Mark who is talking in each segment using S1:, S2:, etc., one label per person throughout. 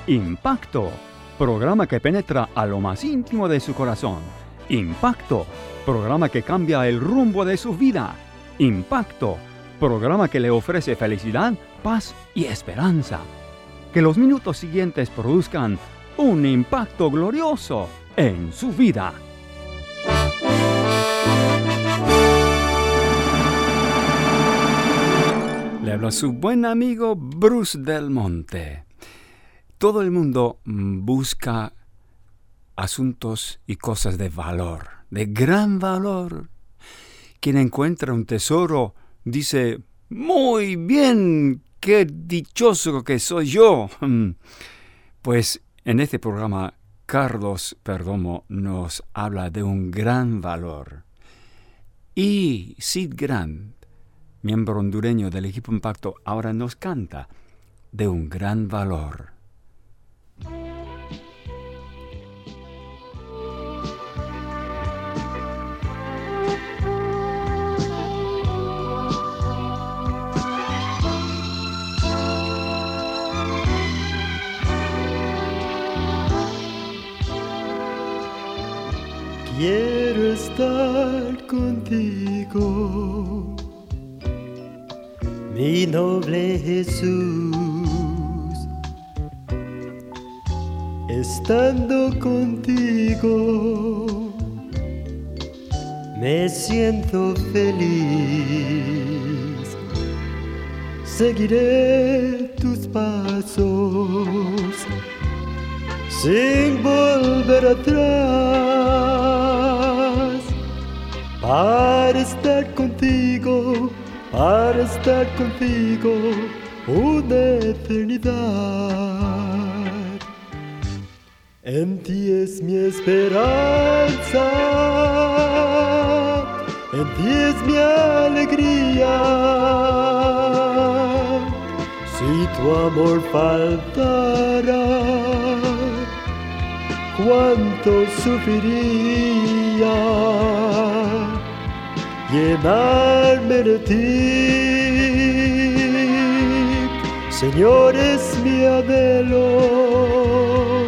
S1: Impacto, programa que penetra a lo más íntimo de su corazón. Impacto, programa que cambia el rumbo de su vida. Impacto, programa que le ofrece felicidad, paz y esperanza. Que los minutos siguientes produzcan un impacto glorioso en su vida. Le habla su buen amigo Bruce Del Monte. Todo el mundo busca asuntos y cosas de valor, de gran valor. Quien encuentra un tesoro dice, muy bien, qué dichoso que soy yo. Pues en este programa, Carlos Perdomo nos habla de un gran valor. Y Sid Grant, miembro hondureño del equipo Impacto, ahora nos canta de un gran valor.
S2: Quiero estar contigo, mi noble Jesús. Estando contigo, me siento feliz. Seguiré tus pasos sin volver atrás, para estar contigo una eternidad. En ti es mi esperanza, en ti es mi alegría. Si tu amor faltara, cuánto sufriría llenarme de ti. Señor, es mi anhelo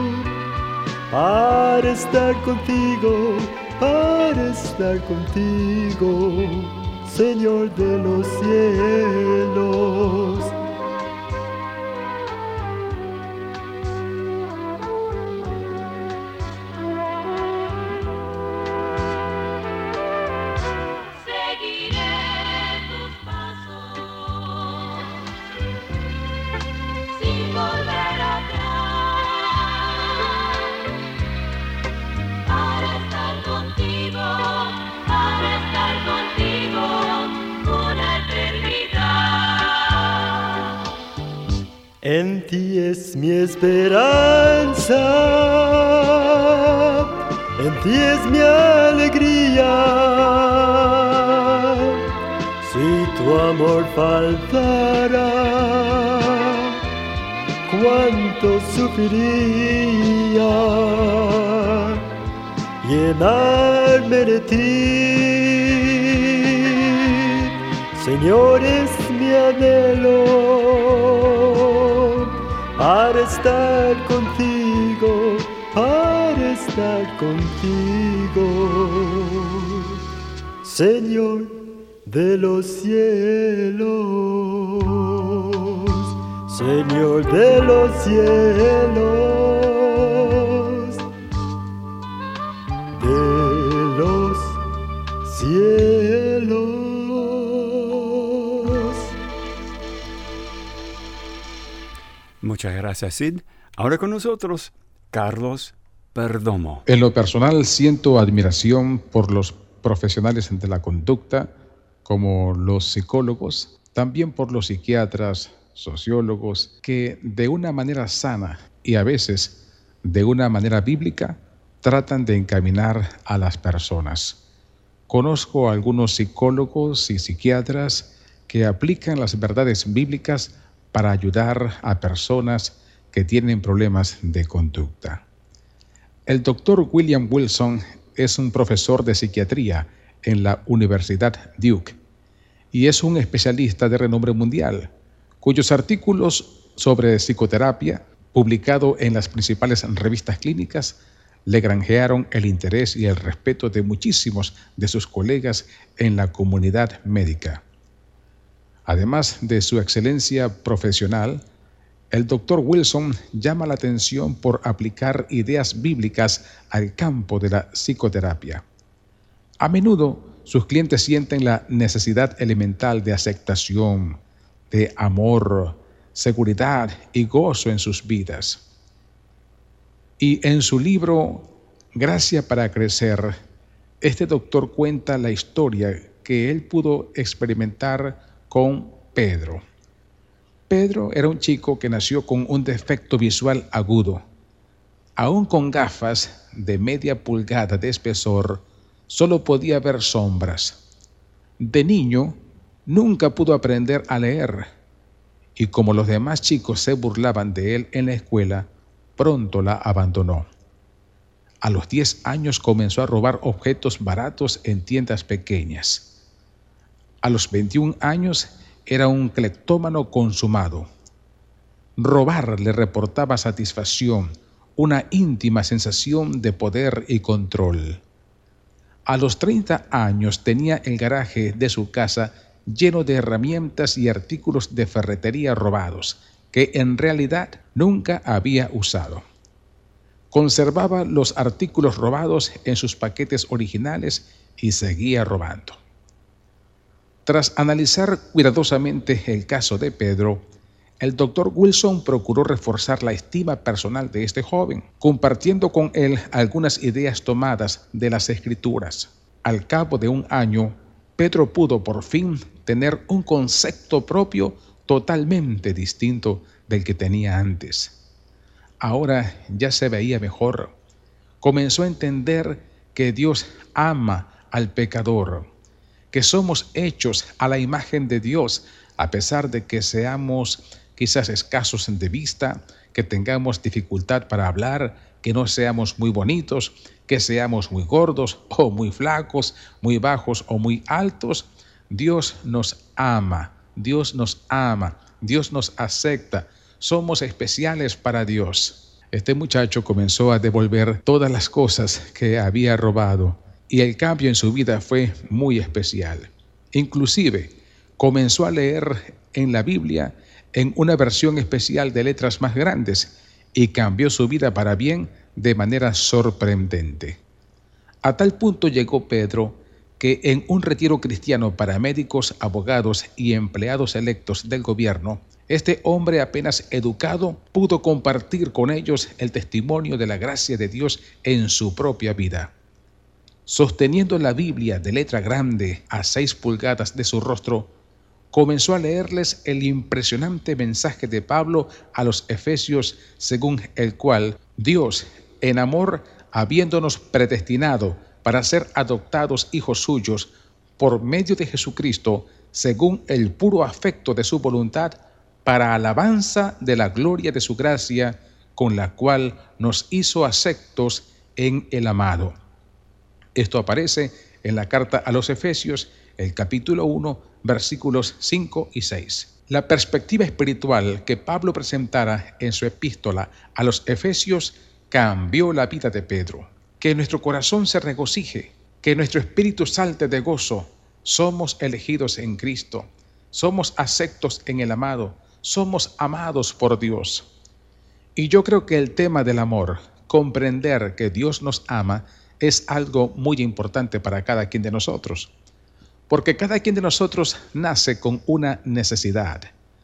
S2: para estar contigo, Señor de los cielos. En ti es mi esperanza, en ti es mi alegría. Si tu amor faltara, cuánto sufriría llenarme de ti. Señor, es mi anhelo para estar contigo, Señor de los cielos, Señor de los cielos, de los cielos.
S1: Muchas gracias, Sid. Ahora con nosotros, Carlos Perdomo.
S3: En lo personal, siento admiración por los profesionales de la conducta, como los psicólogos, también por los psiquiatras, sociólogos, que de una manera sana y a veces de una manera bíblica tratan de encaminar a las personas. Conozco a algunos psicólogos y psiquiatras que aplican las verdades bíblicas para ayudar a personas que tienen problemas de conducta. El doctor William Wilson es un profesor de psiquiatría en la Universidad Duke y es un especialista de renombre mundial, cuyos artículos sobre psicoterapia publicado en las principales revistas clínicas, le granjearon el interés y el respeto de muchísimos de sus colegas en la comunidad médica. Además de su excelencia profesional, el Dr. Wilson llama la atención por aplicar ideas bíblicas al campo de la psicoterapia. A menudo, sus clientes sienten la necesidad elemental de aceptación, de amor, seguridad y gozo en sus vidas. Y en su libro Gracia para Crecer, este doctor cuenta la historia que él pudo experimentar con Pedro. Pedro era un chico que nació con un defecto visual agudo. Aún con gafas de media pulgada de espesor, solo podía ver sombras. De niño, nunca pudo aprender a leer, y como los demás chicos se burlaban de él en la escuela, pronto la abandonó. A los 10 años comenzó a robar objetos baratos en tiendas pequeñas. A los 21 años era un cleptómano consumado. Robar le reportaba satisfacción, una íntima sensación de poder y control. A los 30 años tenía el garaje de su casa lleno de herramientas y artículos de ferretería robados, que en realidad nunca había usado. Conservaba los artículos robados en sus paquetes originales y seguía robando. Tras analizar cuidadosamente el caso de Pedro, el Dr. Wilson procuró reforzar la estima personal de este joven, compartiendo con él algunas ideas tomadas de las Escrituras. Al cabo de un año, Pedro pudo por fin tener un concepto propio totalmente distinto del que tenía antes. Ahora ya se veía mejor. Comenzó a entender que Dios ama al pecador, que somos hechos a la imagen de Dios, a pesar de que seamos quizás escasos de vista, que tengamos dificultad para hablar, que no seamos muy bonitos, que seamos muy gordos o muy flacos, muy bajos o muy altos. Dios nos ama, Dios nos ama, Dios nos acepta. Somos especiales para Dios. Este muchacho comenzó a devolver todas las cosas que había robado y el cambio en su vida fue muy especial. Inclusive, comenzó a leer en la Biblia en una versión especial de letras más grandes y cambió su vida para bien de manera sorprendente. A tal punto llegó Pedro que en un retiro cristiano para médicos, abogados y empleados electos del gobierno, este hombre apenas educado pudo compartir con ellos el testimonio de la gracia de Dios en su propia vida. Sosteniendo la Biblia de letra grande a 6 pulgadas de su rostro, comenzó a leerles el impresionante mensaje de Pablo a los Efesios, según el cual Dios, en amor, habiéndonos predestinado para ser adoptados hijos suyos por medio de Jesucristo, según el puro afecto de su voluntad, para alabanza de la gloria de su gracia, con la cual nos hizo aceptos en el amado. Esto aparece en la carta a los Efesios, el capítulo 1, versículos 5 y 6. La perspectiva espiritual que Pablo presentara en su epístola a los Efesios cambió la vida de Pedro. Que nuestro corazón se regocije, que nuestro espíritu salte de gozo. Somos elegidos en Cristo, somos aceptos en el amado, somos amados por Dios. Y yo creo que el tema del amor, comprender que Dios nos ama, es algo muy importante para cada quien de nosotros. Porque cada quien de nosotros nace con una necesidad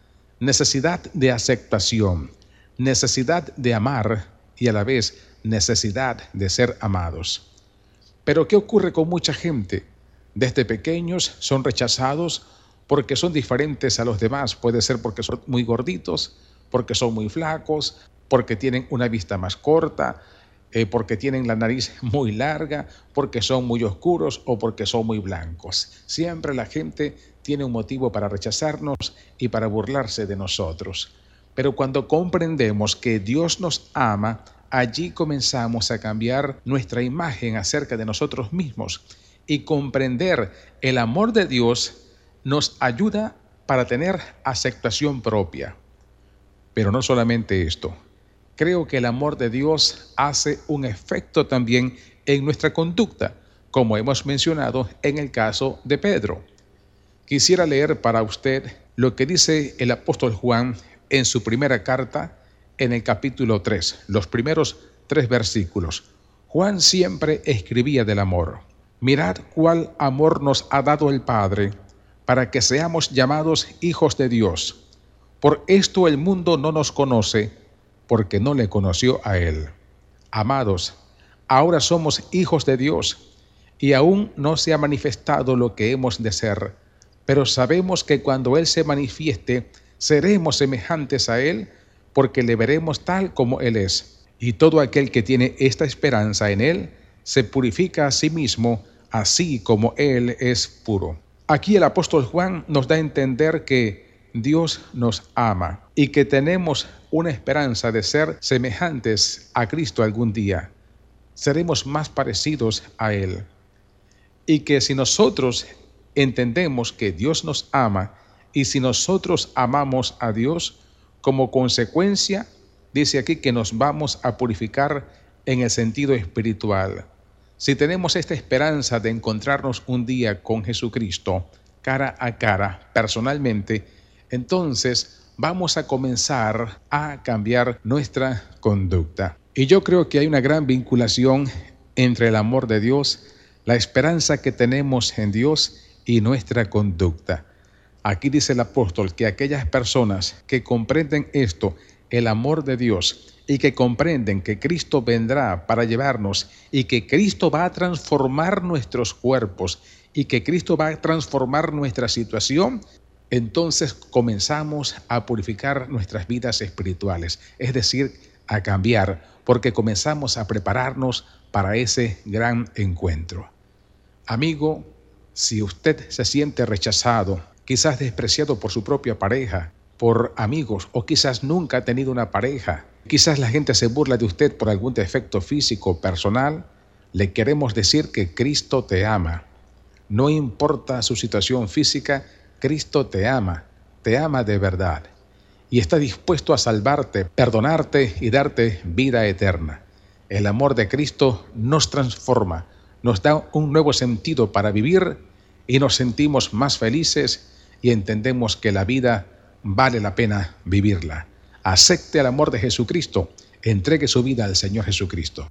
S3: de aceptación, necesidad de amar y a la vez necesidad de ser amados. Pero ¿qué ocurre con mucha gente? Desde pequeños son rechazados porque son diferentes a los demás. Puede ser porque son muy gorditos, porque son muy flacos, porque tienen una vista más corta, porque tienen la nariz muy larga, porque son muy oscuros o porque son muy blancos. Siempre la gente tiene un motivo para rechazarnos y para burlarse de nosotros. Pero cuando comprendemos que Dios nos ama, allí comenzamos a cambiar nuestra imagen acerca de nosotros mismos, y comprender el amor de Dios nos ayuda para tener aceptación propia. Pero no solamente esto, creo que el amor de Dios hace un efecto también en nuestra conducta, como hemos mencionado en el caso de Pedro. Quisiera leer para usted lo que dice el apóstol Juan en su primera carta, en el capítulo 3, los primeros 3 versículos. Juan siempre escribía del amor. Mirad cuál amor nos ha dado el Padre, para que seamos llamados hijos de Dios. Por esto el mundo no nos conoce, porque no le conoció a Él. Amados, ahora somos hijos de Dios, y aún no se ha manifestado lo que hemos de ser, pero sabemos que cuando Él se manifieste, seremos semejantes a Él, porque le veremos tal como Él es. Y todo aquel que tiene esta esperanza en Él, se purifica a sí mismo, así como Él es puro. Aquí el apóstol Juan nos da a entender que Dios nos ama y que tenemos una esperanza de ser semejantes a Cristo algún día. Seremos más parecidos a Él. Y que si nosotros entendemos que Dios nos ama y si nosotros amamos a Dios, como consecuencia, dice aquí que nos vamos a purificar en el sentido espiritual. Si tenemos esta esperanza de encontrarnos un día con Jesucristo, cara a cara, personalmente, entonces vamos a comenzar a cambiar nuestra conducta. Y yo creo que hay una gran vinculación entre el amor de Dios, la esperanza que tenemos en Dios y nuestra conducta. Aquí dice el apóstol que aquellas personas que comprenden esto, el amor de Dios, y que comprenden que Cristo vendrá para llevarnos y que Cristo va a transformar nuestros cuerpos y que Cristo va a transformar nuestra situación, entonces comenzamos a purificar nuestras vidas espirituales, es decir, a cambiar, porque comenzamos a prepararnos para ese gran encuentro. Amigo, si usted se siente rechazado, quizás despreciado por su propia pareja, por amigos, o quizás nunca ha tenido una pareja, quizás la gente se burla de usted por algún defecto físico personal, le queremos decir que Cristo te ama. No importa su situación física, Cristo te ama de verdad y está dispuesto a salvarte, perdonarte y darte vida eterna. El amor de Cristo nos transforma, nos da un nuevo sentido para vivir y nos sentimos más felices y entendemos que la vida vale la pena vivirla. Acepte el amor de Jesucristo, entregue su vida al Señor Jesucristo.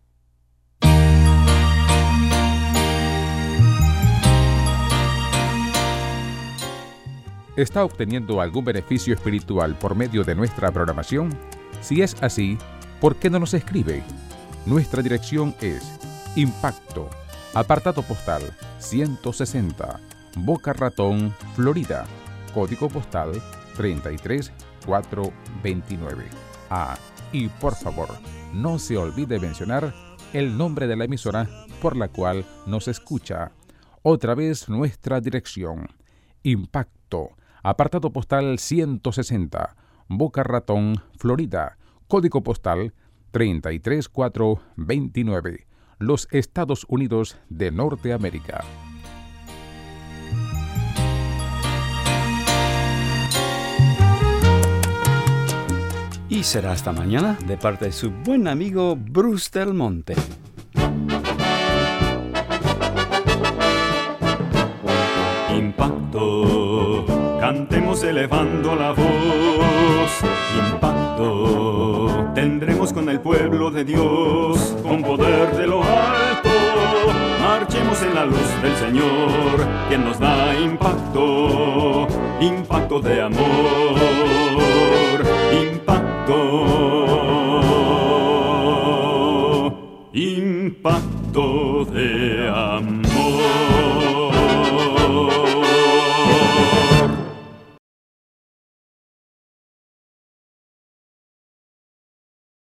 S4: ¿Está obteniendo algún beneficio espiritual por medio de nuestra programación? Si es así, ¿por qué no nos escribe? Nuestra dirección es Impacto, apartado postal 160, Boca Ratón, Florida, código postal 33429. Y por favor, no se olvide mencionar el nombre de la emisora por la cual nos escucha. Otra vez nuestra dirección, Impacto, apartado postal 160, Boca Ratón, Florida, código postal 33429, los Estados Unidos de Norteamérica.
S1: Y será hasta mañana de parte de su buen amigo Bruce Del Monte.
S5: Impacto, cantemos elevando la voz. Impacto, tendremos con el pueblo de Dios, con poder de lo alto. Marchemos en la luz del Señor, quien nos da impacto, impacto de amor, impacto de amor.